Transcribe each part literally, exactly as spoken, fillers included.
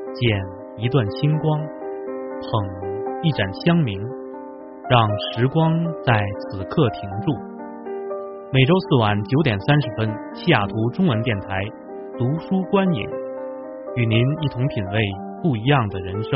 捡一段星光，捧一盏香茗，让时光在此刻停住。每周四晚九点三十分，西雅图中文电台读书观影，与您一同品味不一样的人生。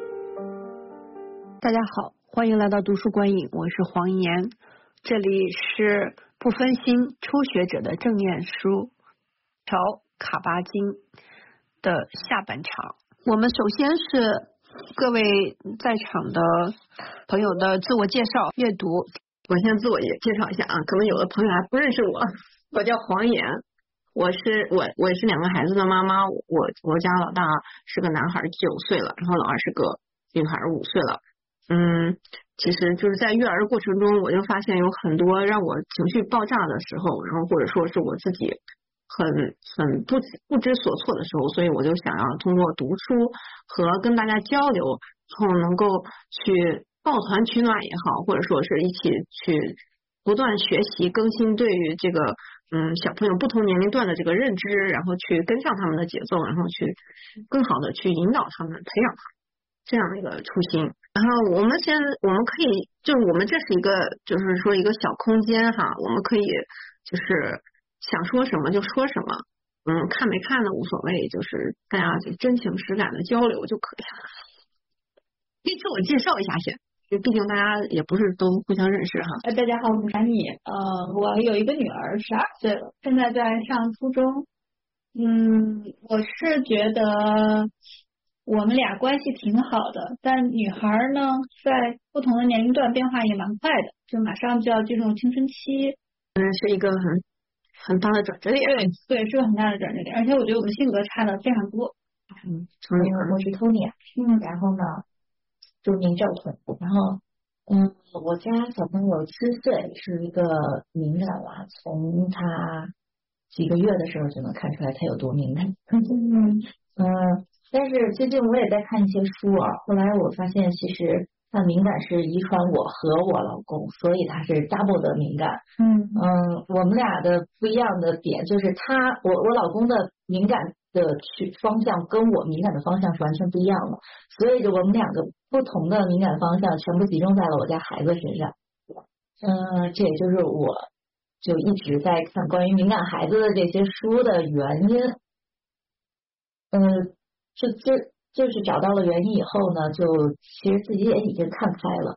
大家好，欢迎来到读书观影，我是黄妍。这里是不分心初学者的正念书调卡巴金的下半场。我们首先是各位在场的朋友的自我介绍阅读。我先自我介绍一下啊，可能有的朋友还不认识我，我叫黄妍，我是我我也是两个孩子的妈妈，我我家老大是个男孩九岁了，然后老二是个女孩五岁了。嗯，其实就是在育儿过程中，我就发现有很多让我情绪爆炸的时候，然后或者说是我自己很很不不知所措的时候，所以我就想要通过读书和跟大家交流，然后能够去抱团取暖也好，或者说是一起去不断学习更新对于这个嗯小朋友不同年龄段的这个认知，然后去跟上他们的节奏，然后去更好的去引导他们，培养他们这样的一个初心。然后我们先我们可以就是我们这是一个就是说一个小空间哈，我们可以就是想说什么就说什么，嗯，看没看的无所谓，就是大家就真情实感的交流就可以了。可以自我介绍一下先，就毕竟大家也不是都互相认识哈。 呃，大家好，我是安妮，呃，我有一个女儿，十二岁了，现在在上初中。嗯，我是觉得我们俩关系挺好的，但女孩呢，在不同的年龄段变化也蛮快的，就马上就要进入青春期。 嗯，是一个很很大的转折点。 对对，是个很大的转折点，而且我觉得我们性格差的非常多。 嗯，从女儿， 我是 Tony， 嗯，然后呢，就名叫屯，然后嗯，我家小朋友七岁，是一个敏感娃，从他几个月的时候就能看出来他有多敏感。嗯嗯，但是最近我也在看一些书啊，后来我发现其实他敏感是遗传我和我老公，所以他是 double 的敏感。 嗯嗯，我们俩的不一样的点就是他我我老公的敏感的去方向跟我敏感的方向是完全不一样的，所以就我们两个不同的敏感方向全部集中在了我家孩子身上。嗯，这也就是我就一直在看关于敏感孩子的这些书的原因。嗯，就就就是找到了原因以后呢，就其实自己也已经看开了。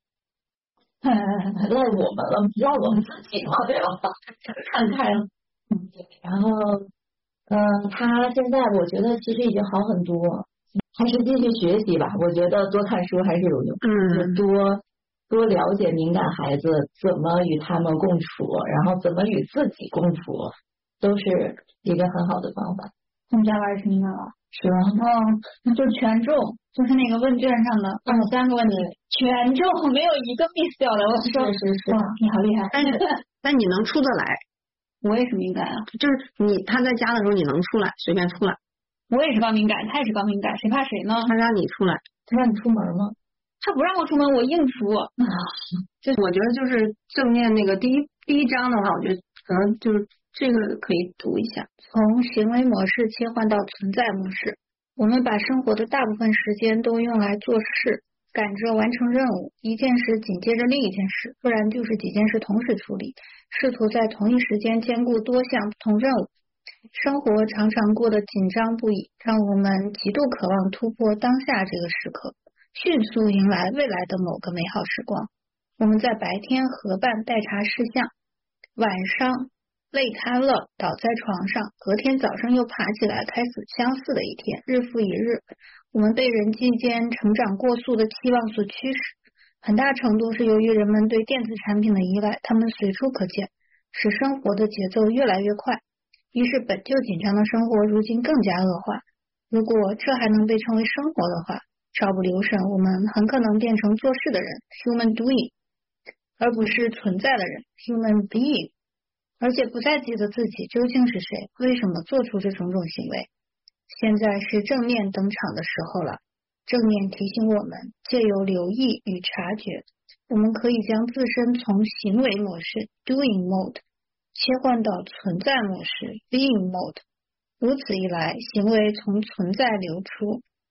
赖我们了，赖我们自己嘛，对吧？看开了。嗯，然后嗯，他现在我觉得其实已经好很多，还是继续学习吧。我觉得多看书还是有用，嗯，多多了解敏感孩子怎么与他们共处，然后怎么与自己共处，都是一个很好的方法。 我们家娃是敏感娃， 是吧？ 嗯，就权重，就是那个问卷上的二十三个问题，权重没有一个 miss 掉的。我说是是是， 哇，你好厉害！ 但是但你能出得来。 我也是敏感啊， 就是你他在家的时候你能出来，随便出来。 我也是高敏感，他也是高敏感，谁怕谁呢？ 他让你出来， 他让你出门吗？ 他不让我出门，我硬出。 就我觉得就是正念那个第一第一章的话，我觉得可能就是这个可以读一下。 从行为模式切换到存在模式，我们把生活的大部分时间都用来做事，赶着完成任务，一件事紧接着另一件事，不然就是几件事同时处理，试图在同一时间兼顾多项不同任务。生活常常过得紧张不已，让我们极度渴望突破当下这个时刻，迅速迎来未来的某个美好时光。我们在白天合办待查事项，晚上累瘫了倒在床上，隔天早上又爬起来，开始相似的一天，日复一日。我们被人际间成长过速的期望所驱使，很大程度是由于人们对电子产品的依赖，它们随处可见，使生活的节奏越来越快，于是本就紧张的生活如今更加恶化。如果这还能被称为生活的话，稍不留神，我们很可能变成做事的人 human doing， 而不是存在的人 human being， 而且不再记得自己究竟是谁，为什么做出这种种行为。现在是正念登场的时候了。正念提醒我们，借由留意与察觉，我们可以将自身从行为模式 doing mode 切换到存在模式 being mode。如此一来，行为从存在流出，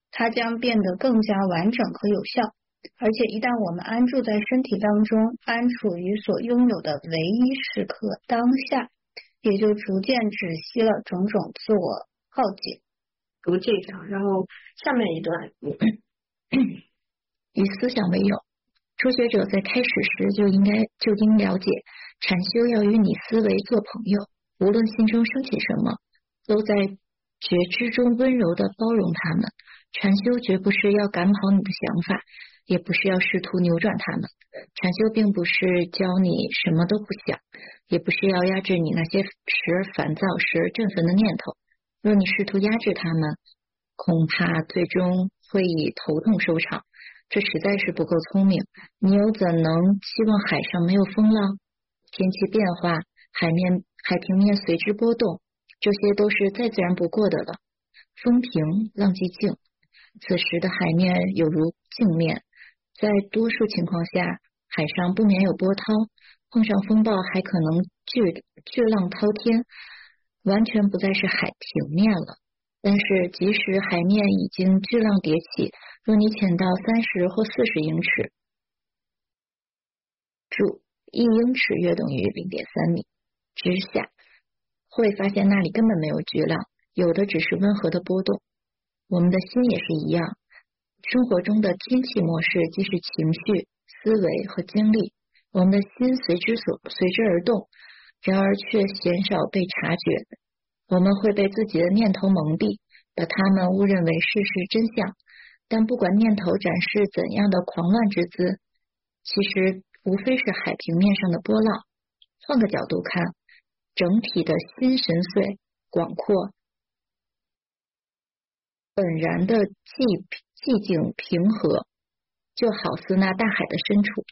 它将变得更加完整和有效。而且一旦我们安住在身体当中，安处于所拥有的唯一时刻当下，也就逐渐止息了种种自我浩劫。 读这个，然后下面一段以思想为友，初学者在开始时就应该就应了解，禅修要与你思维做朋友，无论心中升起什么，都在觉知中温柔地包容他们。禅修绝不是要赶跑你的想法，也不是要试图扭转他们。禅修并不是教你什么都不想，也不是要压制你那些时而烦躁、时而振奋的念头。若你试图压制他们，恐怕最终会以头痛收场，这实在是不够聪明。你又怎能期望海上没有风浪？天气变化，海面海平面随之波动，这些都是再自然不过的了。风平浪寂静，此时的海面有如镜面，在多数情况下，海上不免有波涛，碰上风暴还可能巨巨浪滔天，完全不再是海平面了。但是即使海面已经巨浪叠起，若你潜到三十或四十英尺，注一英尺约等于零点三米之下，会发现那里根本没有巨浪，有的只是温和的波动。我们的心也是一样，生活中的天气模式即是情绪、思维和经历，我们的心随之所随之而动，然而却鲜少被察觉。我们会被自己的念头蒙蔽，把它们误认为事实真相，但不管念头展示怎样的狂乱之姿，其实无非是海平面上的波浪。换个角度看，整体的心神髓广阔，本然的寂寂静平和，就好似那大海的深处。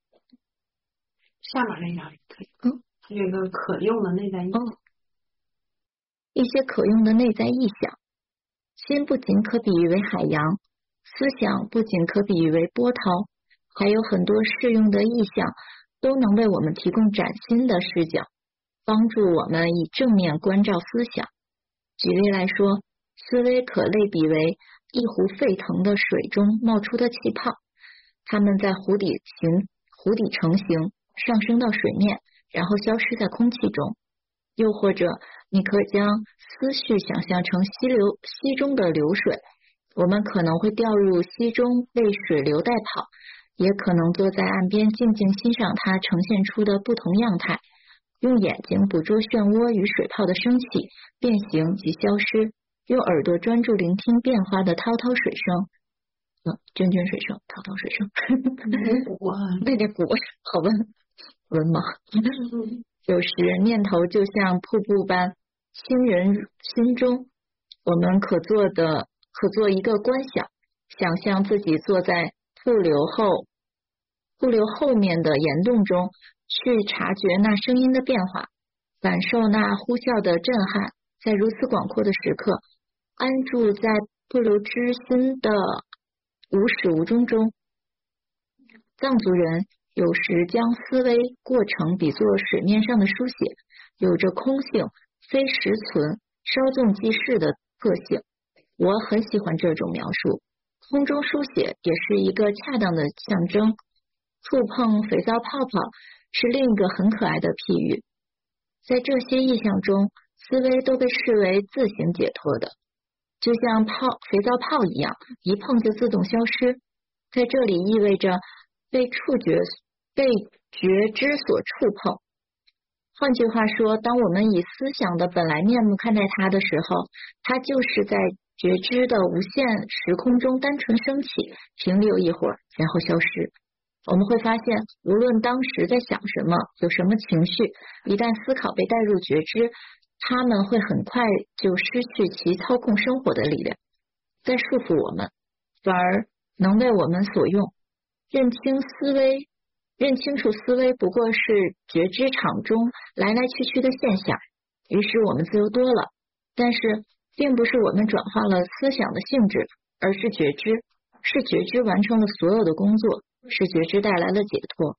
下面那张可以， 嗯， 这个可用的内在意哦，一些可用的内在意象。心不仅可比喻为海洋，思想不仅可比喻为波涛，还有很多适用的意象都能为我们提供崭新的视角，帮助我们以正面关照思想。举例来说，思维可类比为一壶沸腾的水中冒出的气泡，它们在湖底形湖底成型，上升到水面，然后消失在空气中。又或者你可将思绪想象成溪流溪中的流水，我们可能会掉入溪中被水流带跑，也可能坐在岸边静静欣赏它呈现出的不同样态，用眼睛捕捉漩涡与水泡的升起、变形及消失，用耳朵专注聆听变化的滔滔水声，嗯，涓涓水声，滔滔水声， 哇， 那点鼓好文文盲。有时念头就像瀑布般侵人心中，我们可做的可做一个观想，想象自己坐在瀑流后瀑流后面的岩洞中，去察觉那声音的变化，感受那呼啸的震撼。在如此广阔的时刻，安住在瀑流之心的无始无终中。藏族人有时将思维过程比作水面上的书写，有着空性、非实存、稍纵即逝的特性。我很喜欢这种描述。空中书写也是一个恰当的象征。触碰肥皂泡泡是另一个很可爱的譬喻。在这些意象中，思维都被视为自行解脱的，就像泡肥皂泡一样，一碰就自动消失。在这里意味着被触觉被觉知所触碰。换句话说，当我们以思想的本来面目看待它的时候，它就是在觉知的无限时空中单纯升起，停留一会儿，然后消失。我们会发现，无论当时在想什么，有什么情绪，一旦思考被带入觉知，它们会很快就失去其操控生活的力量，在束缚我们，反而能为我们所用。认清思维，认清楚思维不过是觉知场中来来去去的现象，于是我们自由多了。但是并不是我们转化了思想的性质，而是觉知，是觉知完成了所有的工作，是觉知带来了解脱。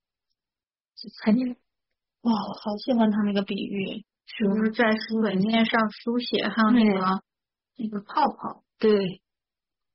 哇，我好喜欢他那个比喻，是不是在水面上书写，还有那个、嗯、那个泡泡？ 对，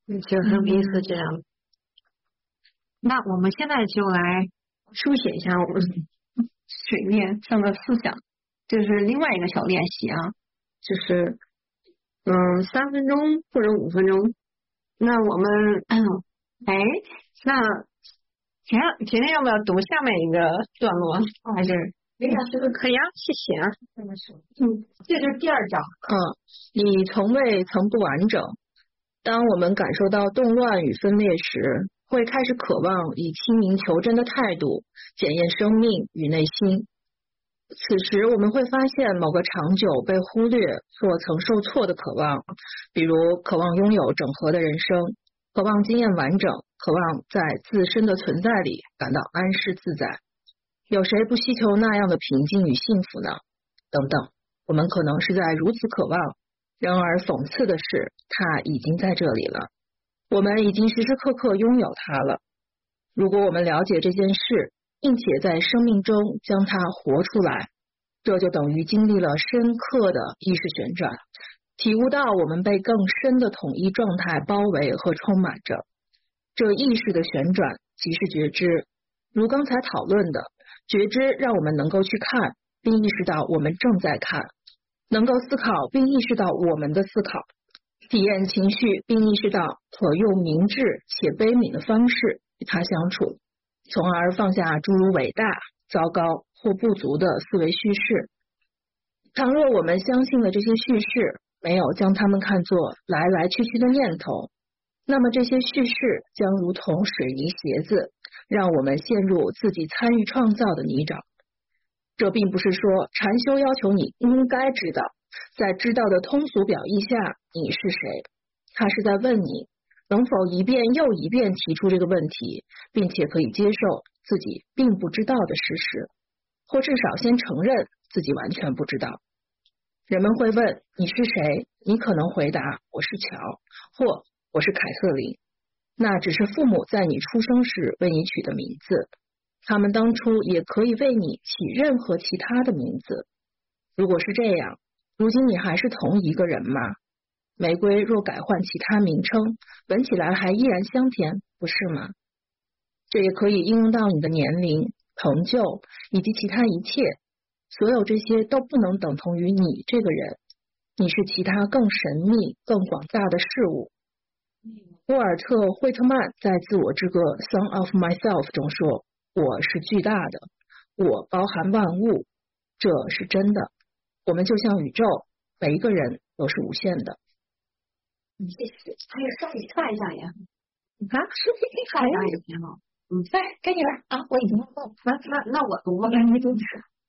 嗯，其实很有意思这样。嗯、那我们现在就来书写一下我们水面上的思想，这是另外一个小练习啊，就是嗯三分钟或者五分钟。那我们嗯哎，那田田田要不要读下面一个段落？还是没啥这个可以啊，谢谢啊。 嗯，这就是第二章。 嗯，你从未曾不完整。当我们感受到动乱与分裂时，会开始渴望以清明求真的态度检验生命与内心。此时我们会发现某个长久被忽略或曾受挫的渴望，比如渴望拥有整合的人生，渴望经验完整，渴望在自身的存在里感到安适自在。有谁不希求那样的平静与幸福呢？等等，我们可能是在如此渴望，然而讽刺的是，它已经在这里了，我们已经时时刻刻拥有它了。如果我们了解这件事，并且在生命中将它活出来，这就等于经历了深刻的意识旋转，体悟到我们被更深的统一状态包围和充满着。这意识的旋转即是觉知，如刚才讨论的，觉知让我们能够去看，并意识到我们正在看，能够思考并意识到我们的思考，体验情绪并意识到可用明智且悲悯的方式与它相处，从而放下诸如伟大、糟糕或不足的思维叙事。倘若我们相信了这些叙事，没有将它们看作来来去去的念头，那么这些叙事将如同水泥鞋子，让我们陷入自己参与创造的泥沼。这并不是说禅修要求你应该知道，在知道的通俗表意下你是谁，他是在问你能否一遍又一遍提出这个问题，并且可以接受自己并不知道的事实，或至少先承认自己完全不知道。人们会问你是谁，你可能回答我是乔，或我是凯瑟琳，那只是父母在你出生时为你取的名字，他们当初也可以为你起任何其他的名字。如果是这样，如今你还是同一个人吗？玫瑰若改换其他名称，闻起来还依然香甜，不是吗？这也可以应用到你的年龄、成就以及其他一切，所有这些都不能等同于你这个人，你是其他更神秘、更广大的事物。沃尔特·惠特曼在《自我之歌 Song of Myself》中说，我是巨大的，我包含万物，这是真的。我们就像宇宙，每一个人都是无限的。 嗯，谢谢。还有稍微看一下呀。 啊， 看一下也挺好。嗯，来，该你了啊！我已经忘了。那那那我读吧，你读。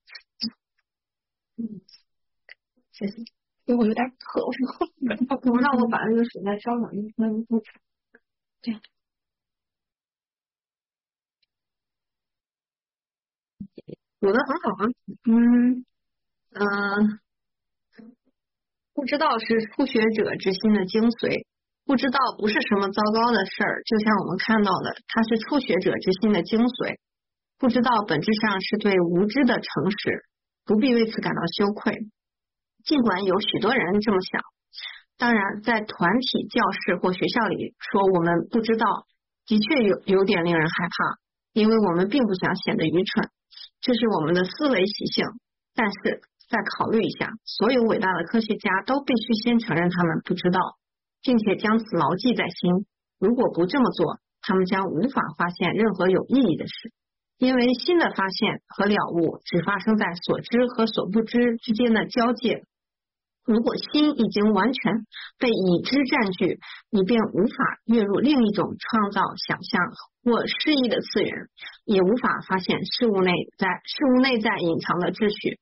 嗯，谢谢。因为我有点渴，我说我让我把那个水再烧上，那那不这样。 读得很好啊。嗯嗯、呃，不知道是初学者之心的精髓，不知道不是什么糟糕的事儿，就像我们看到的，它是初学者之心的精髓。不知道本质上是对无知的诚实，不必为此感到羞愧。尽管有许多人这么想，当然在团体教室或学校里说我们不知道，的确有有点令人害怕，因为我们并不想显得愚蠢，这是我们的思维习性。但是再考虑一下，所有伟大的科学家都必须先承认他们不知道，并且将此牢记在心。如果不这么做，他们将无法发现任何有意义的事，因为新的发现和了悟只发生在所知和所不知之间的交界。如果心已经完全被已知占据，你便无法跃入另一种创造想象或诗意的次元，也无法发现事物内在事物内在隐藏的秩序。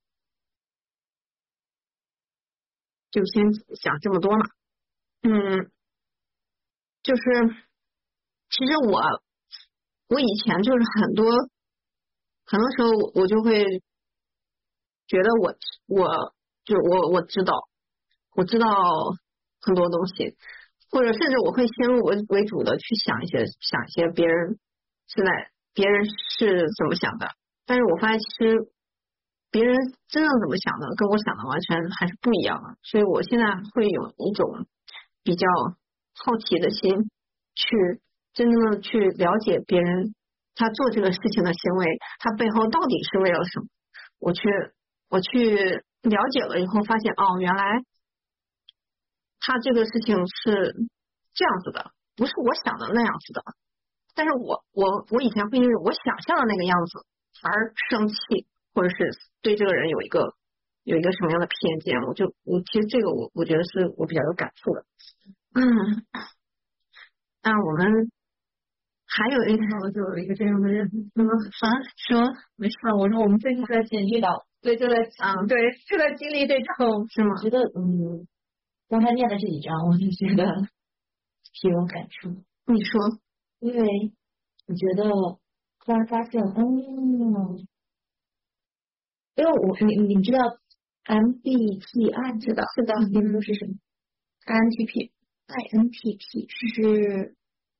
就先想这么多嘛。嗯，就是其实我我以前就是很多很多时候我就会觉得我我就我我知道我知道很多东西，或者甚至我会先入为为主的去想一些想一些别人现在别人是怎么想的，但是我发现其实别人真正怎么想的跟我想的完全还是不一样的，所以我现在会有一种比较好奇的心，去真正的去了解别人他做这个事情的行为，他背后到底是为了什么。我去我去了解了以后发现，哦，原来他这个事情是这样子的，不是我想的那样子的。但是我我我以前会因为我想象的那个样子而生气，或者是对这个人有一个有一个什么样的偏见，我就我其实这个我我觉得是我比较有感触的。嗯，那我们还有一个我就有一个这样的人，嗯啊，说没事，我说我们最近在经历到，对，就在嗯对，就在经历这种是吗？ 我觉得嗯，刚才念的这几章，我就觉得挺有感触。 你说， 因为我觉得突然发现，嗯，因为我你你知道 M B T I 知道是的， 名字是什么 ？I N T P，I N T P 是。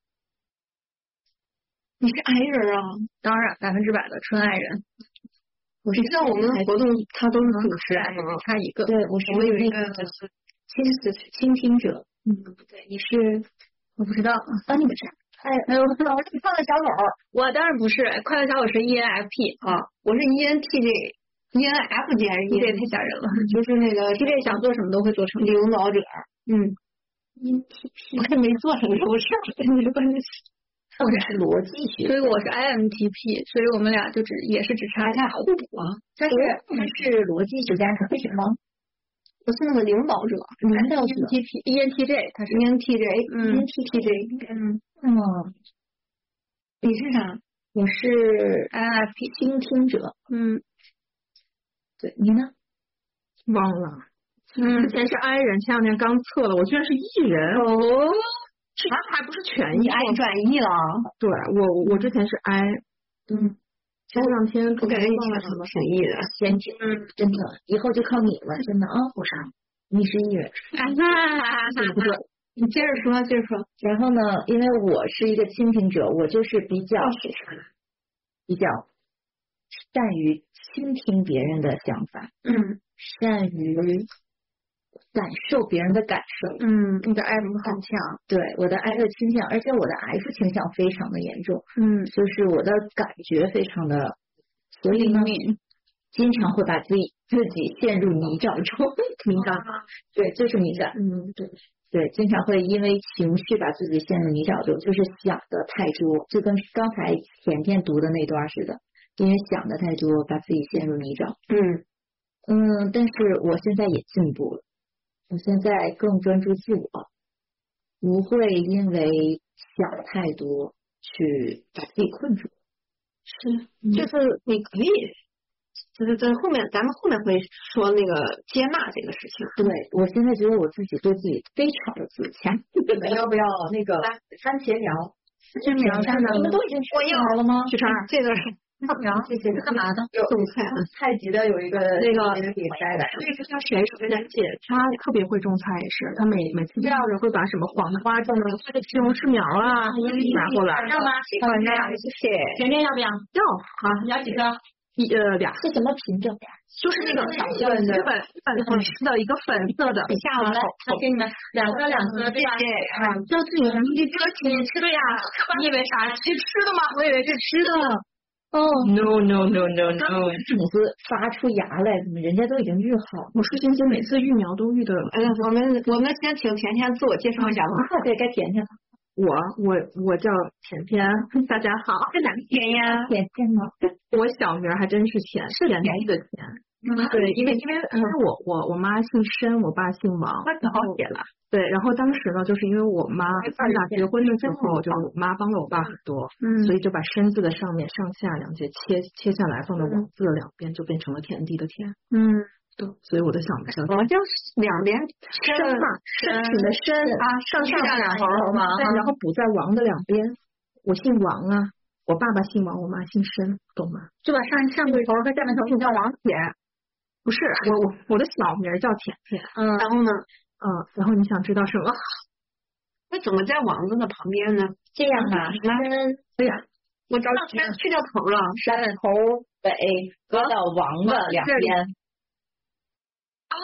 你是 I 人啊？ 当然，百分之百的纯 I 人。 我是知道我们的活动他都是主持人， 他一个。 对，我是我有一个倾倾听者。 嗯， 对，你是我不知道啊，你们是哎，哎，我不知道，我是快乐小狗。我当然不是，快乐小狗是 E N F P 啊，我是 E N T J。E N F J 还是 E N T J 太吓人了， 就是那个 T J 想做什么都会做成领导者。嗯 ，E N T P 我还没做成什么事，跟你关键是。 我是逻辑学， 所以我是 I M T P， 所以我们俩就只也是只差俩互补啊。 但是他是逻辑学家，为什么？ 我是那个领导者， 领导者 E N T P，E N T J， 他是 E N T J， 嗯 ，E N T J， 嗯嗯， 你是啥？ 我是 I N F P， 倾听者。 嗯， 对，你呢？ 忘了， 嗯， 之前是 I 人，前两天刚测了，我居然是 E 人哦。 是还不是全你 E， I 转 E 了？ 对我我之前是 I， 嗯， 前两天我感觉你挺什么挺 E 的， 先进，嗯，真的，以后就靠你了，真的啊，我啥？你是 E 人， 对不对？你接着说，接着说。 然后呢，因为我是一个倾听者，我就是比较比较善于倾听别人的想法， 嗯， 善于感受别人的感受。 嗯，你的 M 很强， 对，我的 I 的倾向，而且我的 F 倾向非常的严重， 嗯， 就是我的感觉非常的，所以呢，经常会把自己自己陷入泥沼中，敏感，对，就是敏感， 嗯，对， 对，经常会因为情绪把自己陷入泥沼中，就是想的太多，就跟刚才甜甜读的那段似的，因为想的太多，把自己陷入泥沼。 嗯嗯，但是我现在也进步了。我现在更专注自我，不会因为想太多去把自己困住。 是，就是你可以，就是在后面咱们后面会说那个接纳这个事情。 对，我现在觉得我自己对自己非常的自洽。你们要不要那个番茄苗？ 番茄苗， 你们都已经吃完了吗？ 许川，这个番茄苗， 谢谢。 干嘛的？ 有菜， 太极的有一个那个给摘的。 那个叫谁？谁兰姐，她特别会种菜，也是，她每每次这样子会把什么黄瓜种的西红柿苗啊拿过来。 要吗？ 好呀，谢谢。 甜甜要不要？ 要啊， 你要几个？ 一呃俩。 是什么品种呀？ 就是那个小粉的粉粉粉的一个粉色的。 下午来，那给你们两个两个，对吧？ 啊，叫自己你这个挺吃的呀？ 你以为啥？ 是吃的吗？ 我以为是吃的。 哦 ，no no no no no， 种子发出芽来，怎么人家都已经育好？ 我舒心姐每次育苗都育的。 哎呀，我们我们先请甜甜自我介绍一下吧。 对，该甜甜了。 我我我叫甜甜，大家好。 是哪个甜呀？ 甜甜吗？ 我小名还真是甜，是甜蜜的甜。对，因为因为因为我我我妈姓申，我爸姓王， 那挺好写了。 对，然后当时呢，就是因为我妈他俩结婚的时候，就我妈帮了我爸很多， 嗯， 所以就把申字的上面上下两节切切下来，放到王字的两边，就变成了田地的田。 嗯， 对，所以我的小名叫我叫两边申嘛，申请的申啊，上下两头嘛，然后补在王的两边。我姓王啊，我爸爸姓王，我妈姓申，懂吗？ 就把上上面头和下面头你叫王铁。 不是，我我我的小名叫甜甜， 嗯，然后呢， 嗯，然后你想知道什么？ 那怎么在王字的旁边呢？ 这样啊， 申，哎呀，我找去去掉头了， 山头北搁到王的两边。 哦，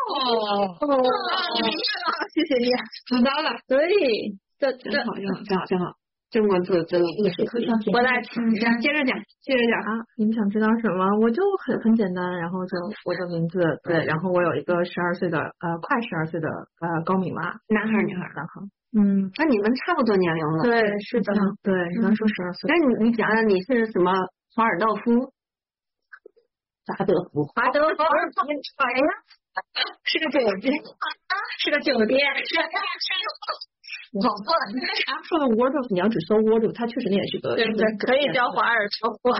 哦，谢谢你， 知道了。 对，这这真好，真好，真好，真好。中国字真的艺术可以。 我来接着讲，接着讲啊！你们想知道什么？我就很很简单，然后就我的名字，对，然后我有一个十二岁的呃，快十二岁的呃高敏娃， 男孩女孩？ 男孩。 嗯，那你们差不多年龄了。 对，是的，对，你刚说十二岁。 那你你讲讲你是什么华尔道夫？ 华德福， 华德福，哎呀，是个酒店，是个酒店，是个我好算。 他说的 Waldorf， 你要只搜 Waldorf， 它确实那也是个， 对对，可以叫华尔道夫。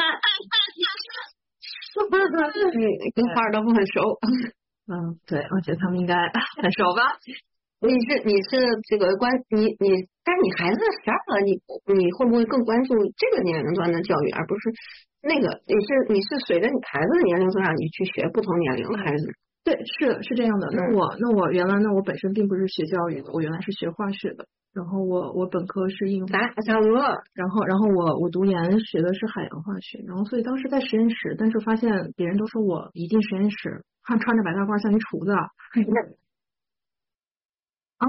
嗯，跟华尔道夫很熟。 嗯，对，我觉得他们应该很熟吧。 你是你是这个关你你，但是你孩子十二了，你你会不会更关注这个年龄段的教育，而不是那个？你是你是随着你孩子的年龄增长，你去学不同年龄的孩子？ 对，是的，是这样的。那我那我原来呢，我本身并不是学教育的，我原来是学化学的。然后我我本科是应咱俩差不多。 然后然后我我读研学的是海洋化学，然后所以当时在实验室，但是发现别人都说我一进实验室，看穿着白大褂像一厨子。啊，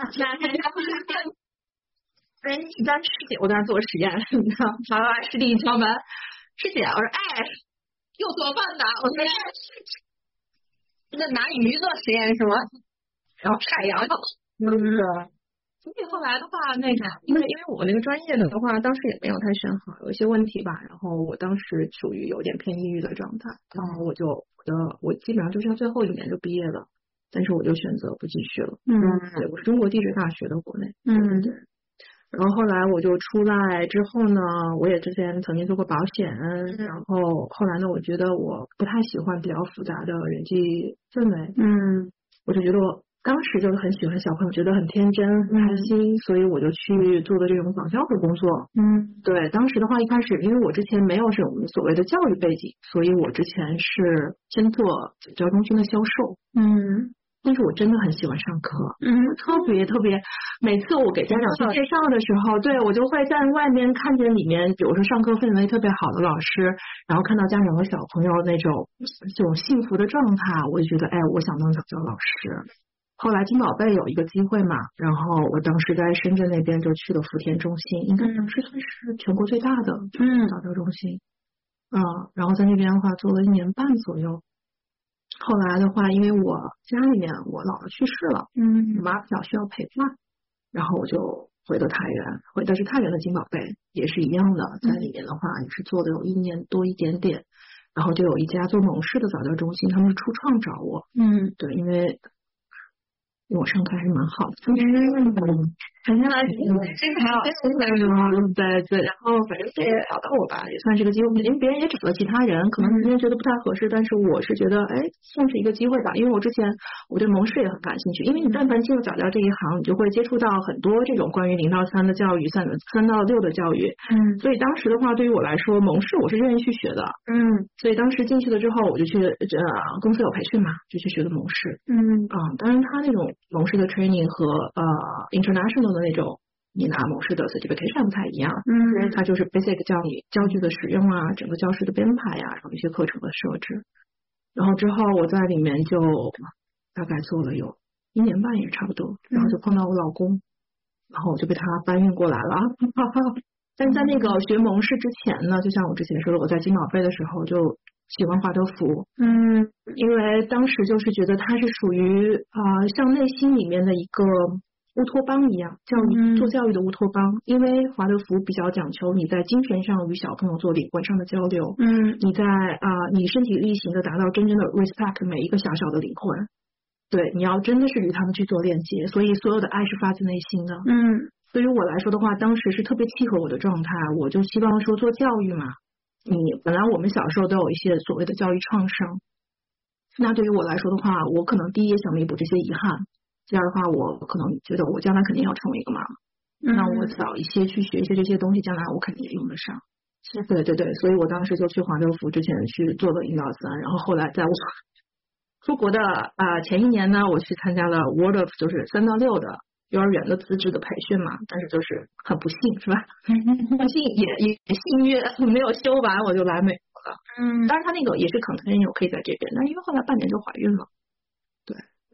哎，你当师姐，我在那做实验，你知道，好吧，师弟一敲门，师姐，我说，哎，又做饭的，我说， 那拿鱼做实验是吗？ 然后晒羊肉，嗯，所以后来的话，那个，因为因为我那个专业的的话，当时也没有太选好，有一些问题吧，然后我当时属于有点偏抑郁的状态，然后我就我的我基本上就剩最后一年就毕业了。但是我就选择不继续了。 嗯， 对，我是中国地质大学的国内。 嗯， 对。然后后来我就出来之后呢，我也之前曾经做过保险，嗯、然后后来呢，我觉得我不太喜欢比较复杂的人际氛围。 嗯， 我就觉得我当时就是很喜欢小朋友，觉得很天真、很开心，嗯、所以我就去做的这种早教的工作。 嗯， 对，当时的话一开始，因为我之前没有这种所谓的教育背景，所以我之前是先做早教中心的销售。 嗯。 但是我真的很喜欢上课， 嗯， 特别特别，每次我给家长去介绍的时候，对我就会在外面看见里面，比如说上课氛围特别好的老师，然后看到家长和小朋友那种这种幸福的状态，我就觉得，哎，我想当早教老师。后来金宝贝有一个机会嘛，然后我当时在深圳那边就去了福田中心，应该是算是全国最大的嗯早教中心，嗯，然后在那边的话做了一年半左右。后来的话，因为我家里面我姥姥去世了，嗯，我妈比较需要陪伴，然后我就回到太原，回的是太原的金宝贝，也是一样的，在里面的话也是做了有一年多一点点，然后就有一家做蒙氏的早教中心，他们是初创找我，嗯，对，因为因为我上课还是蛮好的，嗯，反正来这个还好， 对对，然后反正也找到我吧，也算是个机会，因为别人也找了其他人，可能别人觉得不太合适，但是我是觉得哎，算是一个机会吧，因为我之前我对蒙氏也很感兴趣，因为你但凡进入早教这一行，你就会接触到很多这种关于零到三的教育，三三到六的教育，嗯，所以当时的话，对于我来说，蒙氏我是愿意去学的，嗯，所以当时进去了之后，我就去呃公司有培训嘛，就去学的蒙氏，嗯啊，当然他那种蒙氏的 training 和呃 international 的那种，你拿蒙氏的 certification 不太一样，嗯，它就是 basic 教你教具的使用啊，整个教室的编排呀、啊，然后一些课程的设置。然后之后我在里面就大概做了有一年半也差不多，然后就碰到我老公，然后我就被他搬运过来了。但在那个学蒙氏之前呢，就像我之前说的，我在金宝贝的时候就喜欢华德福，嗯，因为当时就是觉得它是属于啊、呃、像内心里面的一个乌托邦一样，教育做教育的乌托邦。因为华德福比较讲求你在精神上与小朋友做灵魂上的交流，嗯，你在啊、呃、你身体力行的达到真正的 respect 每一个小小的灵魂，对，你要真的是与他们去做链接，所以所有的爱是发自内心的，嗯。对于我来说的话，当时是特别契合我的状态，我就希望说做教育嘛，你本来我们小时候都有一些所谓的教育创伤，那对于我来说的话，我可能第一也想弥补这些遗憾，第二的话，我可能觉得我将来肯定要成为一个妈妈，嗯、那我早一些去学一些这些东西，将来我肯定也用得上。是，对对对，所以我当时就去华德福之前去做了一到三，然后后来在我出国的啊、呃、前一年呢，我去参加了 Waldorf 就是三到六的幼儿园的资质的培训嘛，但是就是很不幸是吧？不幸也也幸运没有修完，我就来美国了。嗯，当然他那个也是 continue 可以在这边，但因为后来半年就怀孕了。对，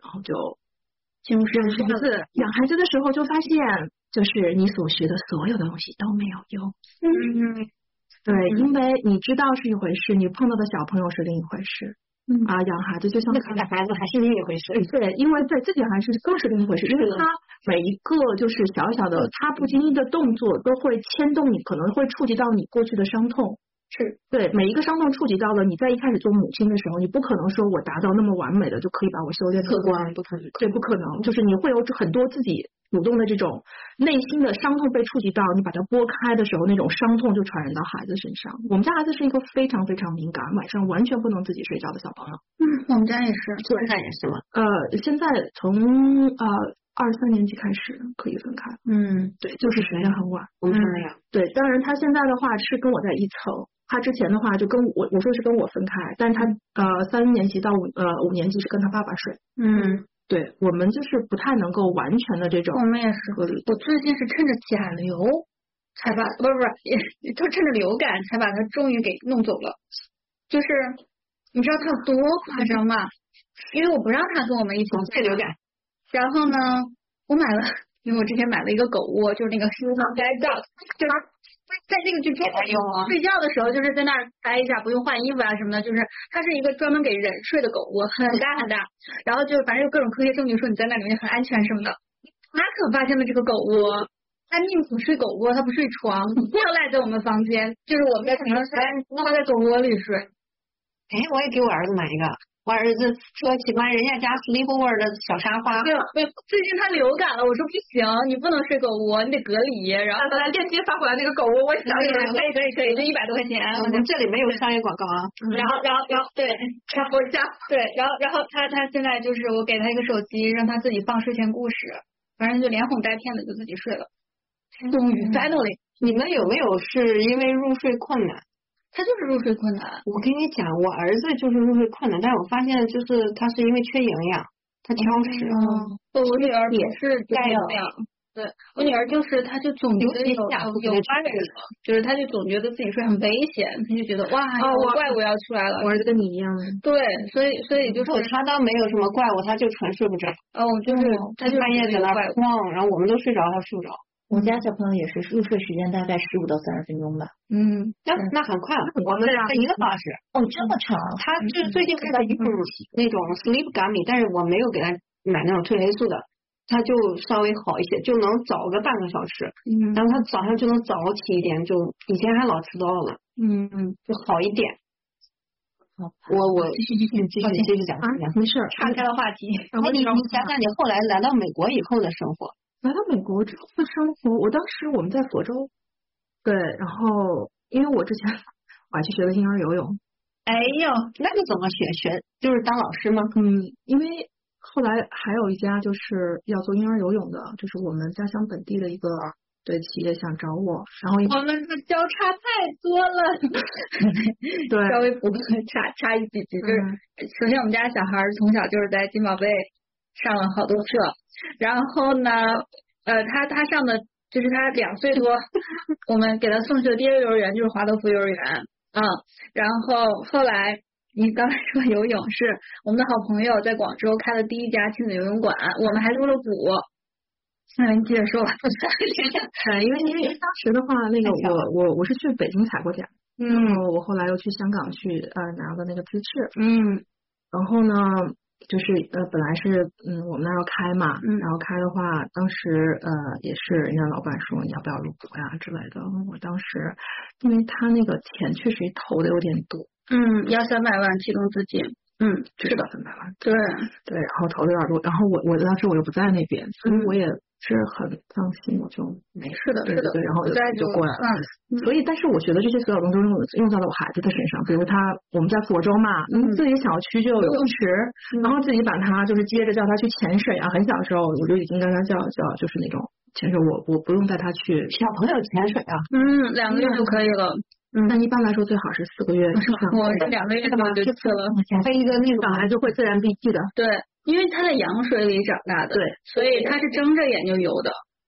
然后就进入养孩子，养孩子的时候就发现，就是你所学的所有的东西都没有用。 嗯， 对，因为你知道是一回事，你碰到的小朋友是另一回事。 嗯啊，养孩子就像自己的孩子还是另一回事。 对，因为对自己还是更是另一回事，因为他每一个就是小小的，他不经意的动作都会牵动你，可能会触及到你过去的伤痛。 是对，每一个伤痛触及到了你在一开始做母亲的时候，你不可能说我达到那么完美的就可以把我修炼客观不可能， 对，不可能，就是你会有很多自己主动的这种内心的伤痛被触及到，你把它拨开的时候，那种伤痛就传染到孩子身上。我们家孩子是一个非常非常敏感，晚上完全不能自己睡觉的小朋友。 嗯，我们家也是， 现在也是吗？ 呃，现在从呃二三年级开始可以分开。 嗯， 对，就是时间很晚。 我们是那样。 对，当然他现在的话是跟我在一层。他之前的话就跟我我说是跟我分开，但是他呃三年级到五呃五年级是跟他爸爸睡。 嗯， 对，我们就是不太能够完全的这种。 我们也是，我最近是趁着甲流才把不是不是，也就趁着流感才把他终于给弄走了。就是你知道他有多夸张吗？因为我不让他跟我们一起睡流感， 然后呢，我买了，因为我之前买了一个狗窝，就是那个 Guide Dog， 就是在这个就给他用啊，睡觉的时候就是在那儿待一下，不用换衣服啊什么的，就是它是一个专门给人睡的狗窝，很大很大，然后就是反正有各种科学证据说你在那里面很安全什么的。他可发现了这个狗窝，他宁可睡狗窝，他不睡床，不要赖在我们房间，就是我们在床上睡，他在狗窝里睡。 哎，我也给我儿子买一个。我儿子说喜欢人家家 sleepover 的小沙发。 对，最近他流感了，我说不行，你不能睡狗窝，你得隔离。然后他链接发过来那个狗窝，我想可以可以可以可以，就一百多块钱。 我们这里没有商业广告啊。 然后然后然后对，插播一下，对，然后然后他他现在就是我给他一个手机，让他自己放睡前故事，反正就连哄带骗的就自己睡了。终于 finally， 你们有没有是因为入睡困难？ 他就是入睡困难。 我跟你讲，我儿子就是入睡困难，但是我发现就是他是因为缺营养，他挑食。 嗯，我女儿也是这样。对，我女儿就是她就总觉得有有怪物，就是她就总觉得自己睡很危险，她就觉得哇，有怪物要出来了。 我儿子跟你一样。 对，所以所以就是他倒没有什么怪物，他就纯睡不着。 哦，就是他就半夜在那晃，然后我们都睡着，他睡不着。 我家小朋友也是入睡时间大概十五到三十分钟吧。 嗯， 那那很快了，我们才一个小时。 哦，这么长？ 他就是最近给他用那种 sleep gummy， 但是我没有给他买那种褪黑素的，他就稍微好一些，就能早个半个小时。嗯，然后他早上就能早起一点，就以前还老迟到了。 嗯嗯， 就好一点。 好， 我我继续继续继续继续讲， 没事， 岔开了话题。 然后你你想想你后来来到美国以后的生活。 来到美国之后的生活，我当时我们在佛州，对，然后因为我之前我还去学了婴儿游泳。 哎呦，那个怎么学？学就是当老师吗？ 嗯，因为后来还有一家就是要做婴儿游泳的，就是我们家乡本地的一个对企业想找我，然后我们的交叉太多了， 对， 稍微补个差差一几句，就是、嗯、首先我们家小孩从小就是在金宝贝上了好多课。然后呢，呃，他他上的就是他两岁多，我们给他送去的第一个幼儿园就是华德福幼儿园，嗯，然后后来你刚才说游泳是我们的好朋友在广州开了第一家亲子游泳馆，我们还入了股。那你接着说吧。 呃，因为因为当时的话，那个我我我是去北京采过奖，嗯，然后我后来又去香港去呃拿了那个资质， 嗯， 然后呢。就是呃，本来是嗯，我们那儿要开嘛，嗯，然后开的话，当时呃也是人家老板说你要不要入股呀之类的。我当时因为他那个钱确实投的有点多， 嗯，要三百万启动资金，嗯， 是的，三百万， 对对，然后投的有点多，然后我我当时我又不在那边，所以我也是很放心，我就没事的， 对对对，然后就就过来了。 嗯， 所以但是我觉得这些所有东西都用用到了我孩子的身上，比如他我们在佛州嘛，嗯，自己小区就有游泳池，然后自己把他就是接着叫他去潜水啊，很小的时候我就已经跟他叫叫就是那种潜水，我我不用带他去。 小朋友潜水啊， 嗯，两个月就可以了。 嗯，但一般来说最好是四个月以上。 我是两个月就就去了， 飞一个那种小孩就会自然闭气的。 对，因为他在羊水里长大的， 对， 所以他是睁着眼睛游的。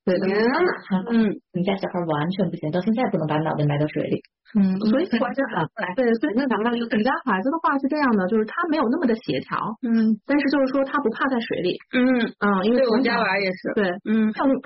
对的， 嗯，你家小孩完全不行，到现在不能把脑袋埋到水里。 嗯，所以我家对，所以那咱们我们家孩子的话是这样的，就是他没有那么的协调， 嗯， 但是就是说他不怕在水里， 嗯嗯，因为对我家娃也是， 对， 嗯， 像啊。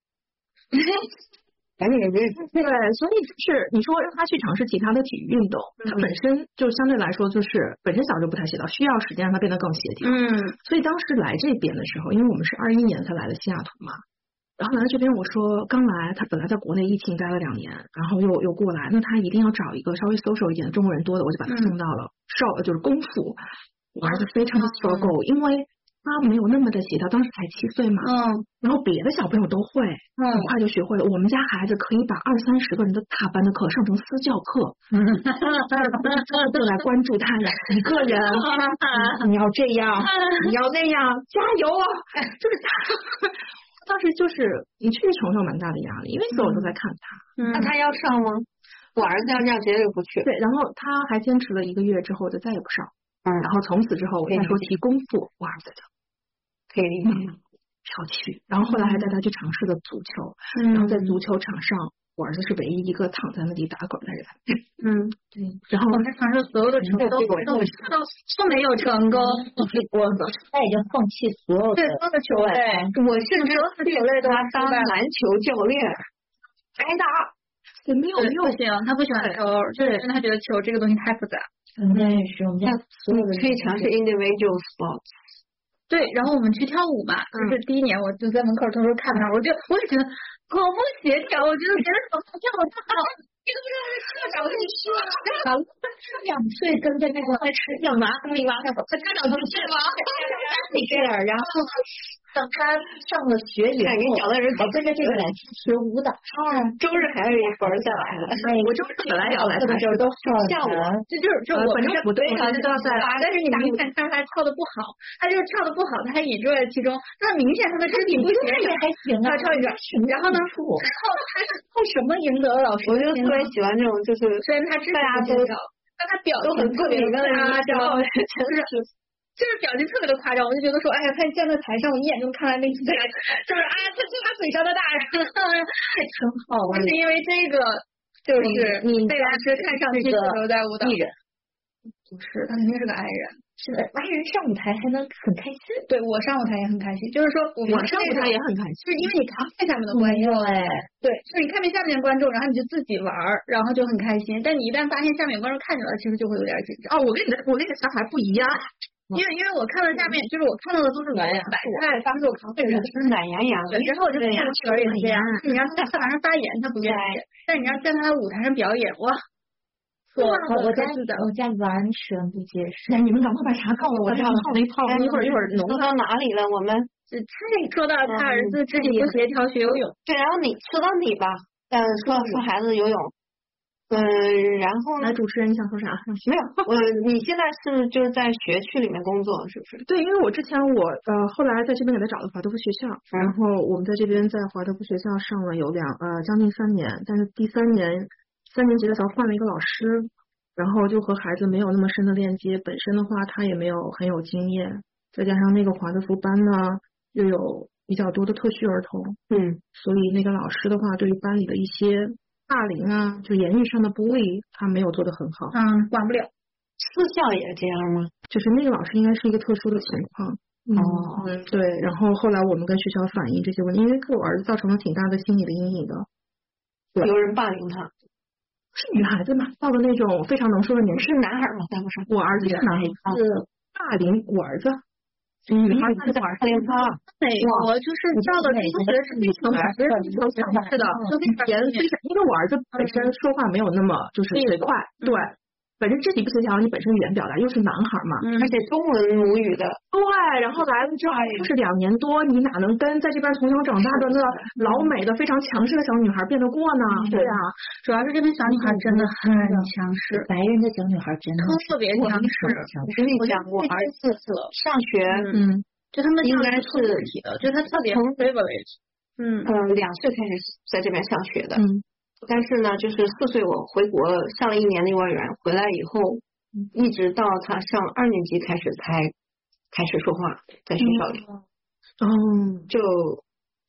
赶紧对，所以就是你说让他去尝试其他的体育运动，他本身就相对来说就是本身小就不太协调，需要时间让他变得更协调。 嗯， 所以当时来这边的时候，因为我们是二一年才来的西雅图嘛，然后来这边我说刚来，他本来在国内疫情待了两年，然后又又过来，那他一定要找一个稍微 social 一点的中国人多的，我就把他送到了少、嗯、就是功夫。我儿子非常的 struggle，、嗯、因为他没有那么的协调，当时才七岁嘛，嗯，然后别的小朋友都会，嗯，很快就学会了。我们家孩子可以把二三十个人的大班的课上成私教课，嗯，就来关注他俩一个人，你要这样，你要那样，加油啊！就是他，当时就是你确实承受蛮大的压力，因为所有人都在看他。 嗯，那他要上吗？我儿子要这样绝对不去。 对，然后他还坚持了一个月之后就再也不上，嗯，然后从此之后我再说提功夫，我儿子就。可以跳去，然后后来还带他去尝试了足球，嗯、然后在足球场上，我儿子是唯一一个躺在那里打滚的人。 嗯， 对。然后我们尝试所有的成功都都都都没有成功， 我他已经放弃所有的对所有的球类，我甚至所有的球类都当篮球教练，挨打也没有用。 不行，他不喜欢球，就是因为他觉得球这个东西太复杂。 我们家也是，我们家所有的可以尝试 individual sports。 对，然后我们去跳舞嘛，嗯、就是第一年我就在门口偷偷看他，我就我也觉得好不协调，我觉得别人怎么跳这么好，一个不知道是社长跟你说， 两岁跟在那个在吃叫麻花米麻花，他家长都是吗？你这样，然后等他上了学以后， 找的人我跟着这个来学舞蹈， 啊，周日还有一会儿再来了， 我周日本来也要来的时候都下午，这就是就我们不对， 他都要在，但是你明显看他跳的不好，他就是跳的不好，他还引锐其中，那明显他的肢体不协调， 还行啊， 他跳一个，然后呢，靠他是靠什么赢得了老师？ 我就特别喜欢这种，就是虽然他肢体不协调，但他表情特别夸张，就是。就是表情特别的夸张，我就觉得说，哎呀，他站在台上，我一眼就看来那个，就是哎呀，他是他嘴上的大人， 挺好玩。 是因为这个，就是你被老师看上去都在舞蹈艺人， 不是，他肯定是个爱人， 是的，爱人上舞台还能很开心。 对我上舞台也很开心，就是说我我上舞台也很开心， 就是因为你看不见下面的观众， 哎， 对，就是你看不见下面的观众，然后你就自己玩，然后就很开心。但你一旦发现下面观众看着了，其实就会有点紧张。 哦，我跟你的我那个小孩不一样。 因为因为我看到下面，就是我看到的都是摆菜、发售咖啡人， 是懒洋洋的。然后我就看到球也是这样，你要在台上发言，他不愿意；但你要在他的舞台上表演，哇！ 我我家我家完全不接受。 哎，你们赶快把茶泡了，我这样泡了一泡，一会儿一会儿浓到哪里了？我们这说到他儿子肢体不协调学游泳， 对，然后你说到你吧，呃，说说孩子游泳。嗯，然后呢？主持人你想说啥？ 没有，我你现在是就是在学区里面工作，是不是？ 对，因为我之前我呃后来在这边给他找的华德福学校，嗯、然后我们在这边在华德福学校上了有两呃将近三年，但是第三年三年级的时候换了一个老师，然后就和孩子没有那么深的链接，本身的话他也没有很有经验，再加上那个华德福班呢又有比较多的特需儿童，嗯，所以那个老师的话对于班里的一些霸凌啊，就言语上的bully，他没有做得很好。 嗯，管不了。 私校也这样吗？ 就是那个老师应该是一个特殊的情况。 哦， 嗯，对。然后后来我们跟学校反映这些问题，因为给我儿子造成了挺大的心理的阴影的。 有人霸凌他， 是女孩子嘛？到了那种非常能说的年纪。 是男孩吗？在不上。 我儿子是男孩子，霸凌我儿子。 女孩子霸凌他。 美国就是到了中学是非常非常是的，就非常严非常，因为我儿子本身说话没有那么就是随快，对，本身肢体不协调，你本身语言表达又是男孩嘛， 而且中文母语的， 对，然后来了之后就是两年多，你哪能跟在这边从小长大的那老美的非常强势的小女孩变得过呢？对啊， 主要是这边小女孩真的很强势， 白人的小女孩真的特别强势。 我跟你讲，我儿子上学， 嗯，就他们应该是的，就他特别 privilege， 嗯嗯，两岁开始在这边上学的， 嗯。 但是呢，就是四岁我回国上了一年的幼儿园，回来以后，一直到他上二年级开始才开始说话，在学校里， 嗯， 就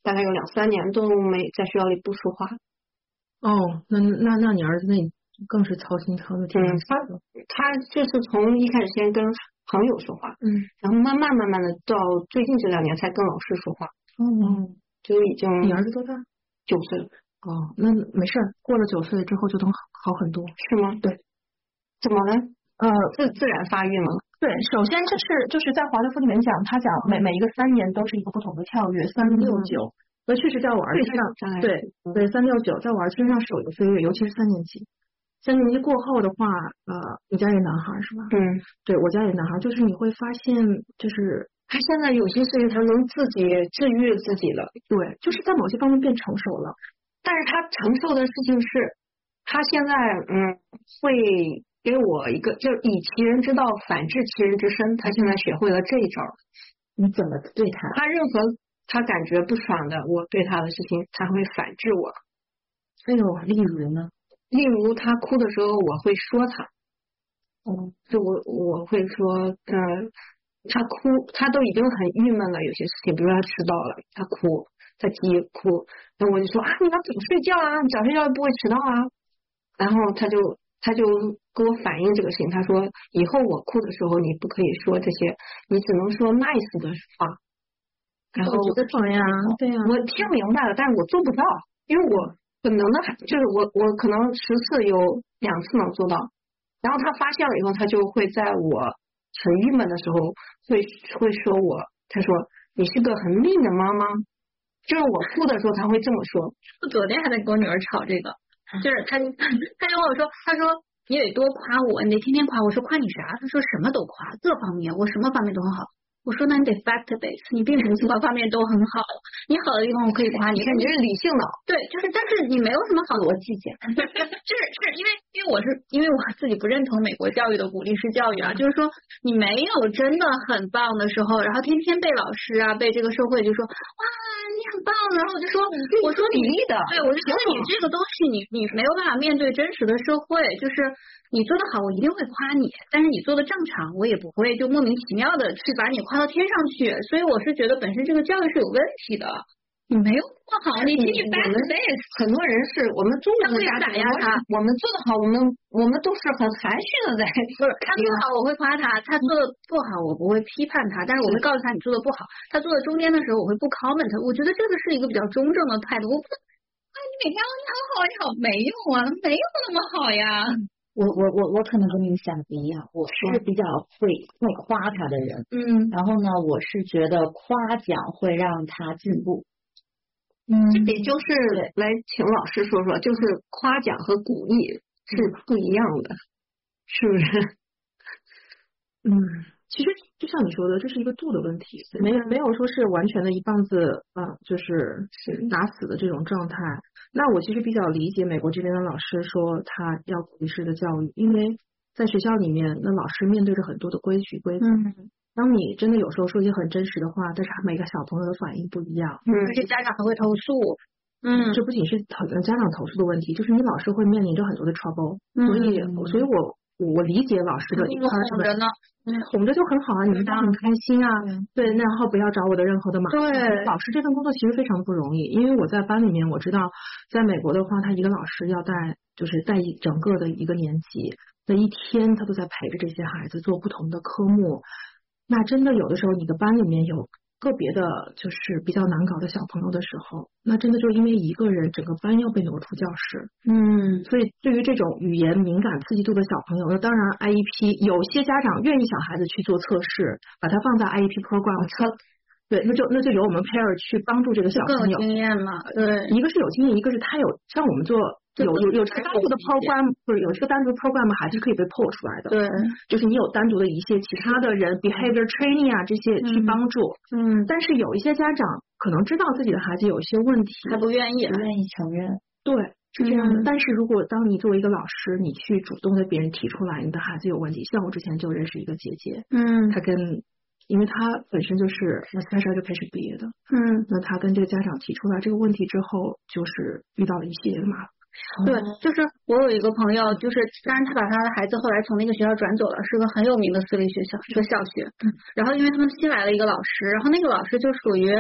大概有两三年都没在学校里不说话。 哦，那那那你儿子那更是操心操的挺难受的。 他就是从一开始先跟朋友说话， 嗯， 然后慢慢慢慢的到最近这两年才跟老师说话。 哦， 就已经。 你儿子多大？ 九岁了。 哦，那没事儿，过了九岁之后就能好很多。 是吗？ 对。 怎么了？ 呃， 自自然发育吗？ 对，首先这是就是在华德福里面讲，他讲每每一个三年都是一个不同的跳跃，三六九。那确实在我儿子上，对对三六九，在我儿子身上是有一个飞跃，尤其是三年级。三年级过后的话，呃，你家也男孩是吧？ 嗯， 对我家也男孩，就是你会发现，就是他现在有些事情他能自己治愈自己了。 对，就是在某些方面变成熟了。 但是他承受的事情是，他现在嗯会给我一个，就是以其人之道反治其人之身，他现在学会了这一招。 你怎么对他？ 他任何他感觉不爽的，我对他的事情，他会反制我。 哎呦，例如呢？ 例如他哭的时候，我会说他。 嗯， 就我我会说，嗯、呃，他哭，他都已经很郁闷了，有些事情，比如说他迟到了，他哭，他急哭，然后我就说啊，你要早睡觉啊，你早睡觉不会迟到啊。然后他就他就给我反映这个事情，他说以后我哭的时候，你不可以说这些，你只能说 nice 的话。然后我觉得好呀，对呀， 我听明白了，但是我做不到，因为我本能的就是我我可能十次有两次能做到。然后他发现了以后，他就会在我很郁闷的时候，会会说我，他说你是个很命的妈妈，就是我哭的时候，他会这么说。 我昨天还在跟我女儿吵这个，就是他他就跟我说，他说你得多夸我，你得天天夸我。说夸你啥？他说什么都夸，各方面我什么方面都很好。我说那你得 fact base， 你并不是各方面都很好，你好的地方我可以夸你。 你看你是理性的， 对，就是但是你没有什么好逻辑性，就是是因为因为我是因为我自己不认同美国教育的鼓励式教育啊，就是说你没有真的很棒的时候，然后天天被老师啊被这个社会就说哇你很棒，然后我就说我说你的， 对我就说你这个东西你你没有办法面对真实的社会，就是你做得好我一定会夸你，但是你做的正常我也不会就莫名其妙的去把你夸到天上去，所以我是觉得本身这个教育是有问题的。你没有做好，你请你 back base。 很多人是我们中国的家长，我们做的好，我们我们都是很含蓄的在。 不是他做的好我会夸他，他做的不好我不会批判他，但是我会告诉他你做的不好。他做的中间的时候我会不 comment， 我觉得这个是一个比较中正的态度。我不，哎，你每天你好好你好没用啊，没有那么好呀。 我我我我可能跟你们想的不一样，我是比较会会夸他的人， 嗯， 然后呢，我是觉得夸奖会让他进步。 嗯，这里就是来请老师说说，就是夸奖和鼓励是不一样的，是不是？ 嗯，其实就像你说的，这是一个度的问题，没有没有说是完全的一棒子啊、呃，就是打死的这种状态。那我其实比较理解美国这边的老师说他要鼓励式的教育，因为在学校里面，那老师面对着很多的规矩规则。嗯。当你真的有时候说一些很真实的话，但是每个小朋友的反应不一样， 嗯，而且家长还会投诉， 嗯，这不仅是投家长投诉的问题，就是你老师会面临着很多的 trouble，、嗯、所以，所以我我理解老师的一块哄着呢， 嗯，哄着就很好啊，你们都很开心啊，嗯、对，然后不要找我的任何的麻烦。对，老师这份工作其实非常不容易，因为我在班里面，我知道在美国的话，他一个老师要带就是带一整个的一个年级，那一天他都在陪着这些孩子做不同的科目。那真的有的时候，你的班里面有个别的，就是比较难搞的小朋友的时候，那真的就因为一个人，整个班要被挪出教室。嗯，所以对于这种语言敏感、刺激度的小朋友，那当然 I E P 有些家长愿意小孩子去做测试，把它放在 I E P program 测。对，那就那就由我们 pair 去帮助这个小朋友。 更有经验嘛，对， 一个是有经验，一个是他有像我们做。有有有这个单独的 program， 不是有这个单独的 program 还是可以被 pull 出来的。对，就是你有单独的一些其他的人 behavior training 啊这些去帮助。嗯，但是有一些家长可能知道自己的孩子有一些问题， 他不愿意， 不愿意承认。 对，是这样的。嗯、但是如果当你作为一个老师，你去主动对别人提出来你的孩子有问题，像我之前就认识一个姐姐，嗯，她跟。因为他本身就是 special education 毕业的，嗯，那他跟这个家长提出来这个问题之后，就是遇到了一系列的麻烦。 对，就是我有一个朋友，就是当然他把他的孩子后来从那个学校转走了，是个很有名的私立学校，是个校学。嗯，然后因为他们新来了一个老师，然后那个老师就属于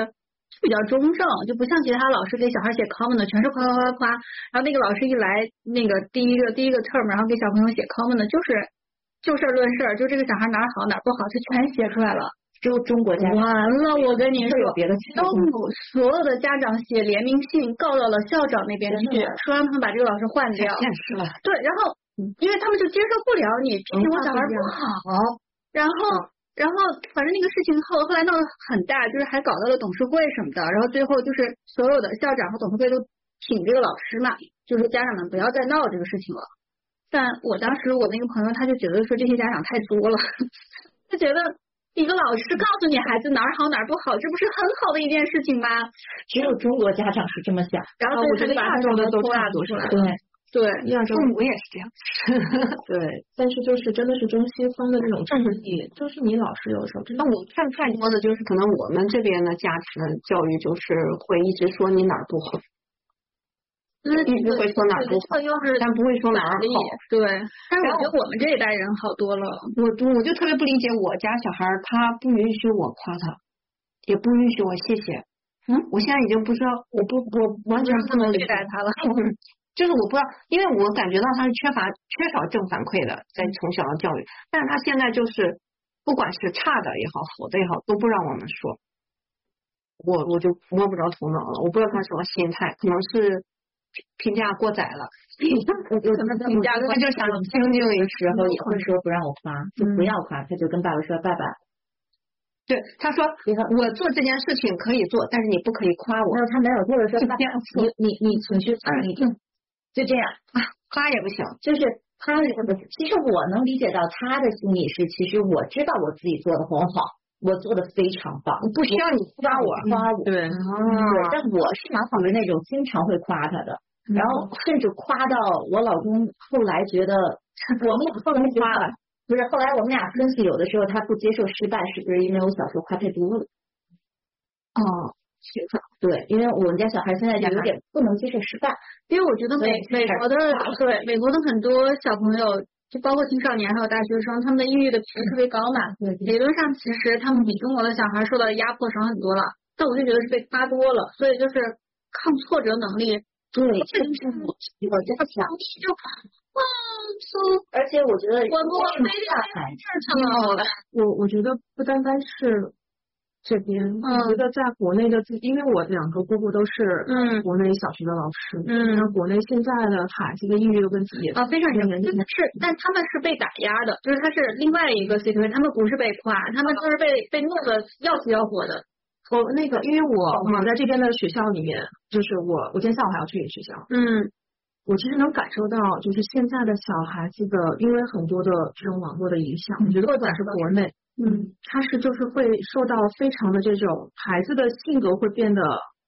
比较中正，就不像其他老师给小孩写 common 的全是夸夸夸夸，然后那个老师一来那个第一个第一个 term， 然后给小朋友写 common 的，就是就事论事，就这个小孩哪儿好哪儿不好，他全写出来了。 只有中国家长完了，我跟你说， 有别的都所有的家长写联名信告到了校长那边去，说让他们把这个老师换掉。 现实了。 对，然后因为他们就接受不了你批评我小孩不好，然后。然后反正那个事情后后来闹得很大，就是还搞到了董事会什么的，然后最后就是所有的校长和董事会都挺这个老师嘛，就是家长们不要再闹这个事情了。但我当时我那个朋友他就觉得说这些家长太作了，他觉得一个老师告诉你孩子哪儿好哪儿不好，这不是很好的一件事情吗？ 只有中国家长是这么想， 然后我觉得亚洲的都差不多出来了。对。对， 父母也是这样。 对，但是就是真的是中西方的这种差异，就是你老师有的时候真的， 我看太多的就是可能我们这边的家庭教育就是会一直说你哪儿不好， 嗯， 一直会说哪儿不好，但不会说哪儿好。 对，但是我觉得我们这一代人好多了。 我我就特别不理解我家小孩，他不允许我夸他，也不允许我谢谢。嗯，我现在已经不知道，我不我完全不能理解他了。 就是我不知道，因为我感觉到他是缺乏缺少正反馈的，在从小的教育，但是他现在就是不管是差的也好，好的也好，都不让我们说，我我就摸不着头脑了，我不知道他什么心态，可能是评价过载了， 有什么评价他就想清静一时候也会说不让我夸，就不要夸，他就跟爸爸说，爸爸。 对，他说我做这件事情可以做，但是你不可以夸我。 然后他没有做的时候，爸爸，你你你情绪你就就这样啊，夸也不行， 就是他其实我能理解到他的心理是，其实我知道我自己做的很好，我做的非常棒， 不需要你夸我夸我， 对， 对，但我是马仿的那种经常会夸他的，然后甚至夸到我老公后来觉得我们俩后来夸了。不是，后来我们俩分析，有的时候他不接受失败，是不是因为我小时候夸太多了？ 哦， 是的，对，因为我们家小孩现在就有点不能接受失败， 因为我觉得美美国的对美国的很多小朋友，就包括青少年还有大学生，他们的抑郁的频率特别高嘛。对，理论上其实他们比中国的小孩受到的压迫少很多了，但我就觉得是被夸多了，所以就是抗挫折能力。 对，真是我我家强就哇苏， 而且我觉得我我非常孩子好的， 我我觉得不单单是这边， 嗯、 我觉得在国内的，因为我两个姑姑都是嗯国内小学的老师， 嗯， 那国内现在的孩子的抑郁的问题也啊非常严重，是，但他们是被打压的，就是他是另外一个 situation， 他们不是被夸，他们就是被被弄得要死要活的。 我那个，因为我我在这边的学校里面，就是我我今天下午还要去学校， 嗯， 我其实能感受到，就是现在的小孩子的，因为很多的这种网络的影响，我觉得不管是国内，嗯，他是就是会受到非常的这种孩子的性格会变得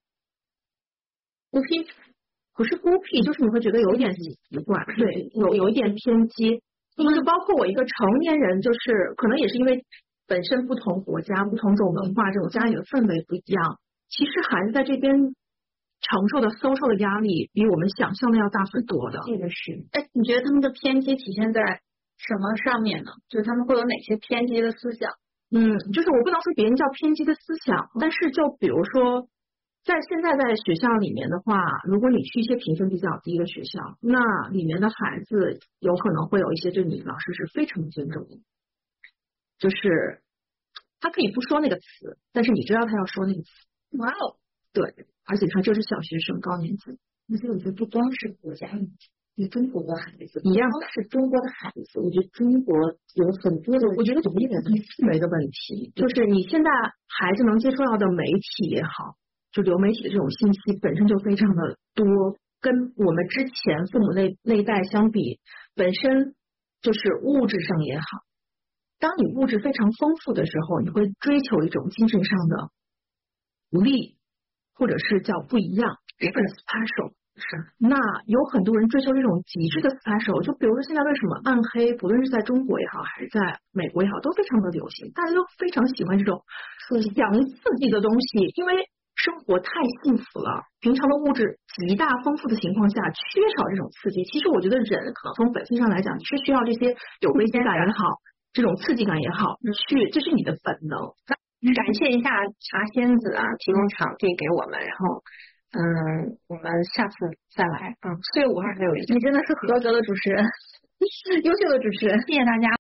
孤僻，不是孤僻，就是你会觉得有一点奇怪，对，有有一点偏激，就包括我一个成年人，就是可能也是因为。本身不同国家、不同种文化，这种家里的氛围不一样。其实孩子在这边承受的、遭受的压力，比我们想象的要大很多的。 这个是。 哎，你觉得他们的偏激体现在什么上面呢？就是他们会有哪些偏激的思想？ 嗯，就是我不能说别人叫偏激的思想，但是就比如说，在现在在学校里面的话，如果你去一些评分比较低的学校，那里面的孩子有可能会有一些对你老师是非常尊重的。就是他可以不说那个词，但是你知道他要说那个词。 哇哦， 对，而且他就是小学生高年级。 而且我觉得不光是国家问题，对中国的孩子一样是中国的孩子。我觉得中国有很多的， 我觉得独立的思维的问题，就是你现在孩子能接触到的媒体也好，就流媒体的这种信息本身就非常的多，跟我们之前父母那那一代相比，本身就是物质上也好。当你物质非常丰富的时候，你会追求一种精神上的独立，或者是叫不一样 different special。是，那有很多人追求这种极致的 special， 就比如说现在为什么暗黑，不论是在中国也好，还是在美国也好，都非常的流行，大家都非常喜欢这种强刺激的东西，因为生活太幸福了，平常的物质极大丰富的情况下，缺少这种刺激。其实我觉得人可能从本性上来讲，你是需要这些有危机感也好。这种刺激感也好，去这是你的本能。 感谢一下茶仙子啊，提供场地给我们，然后嗯，我们下次再来啊。四月五号还有一场， 你真的是合格的主持人，优秀的主持人， 谢谢大家。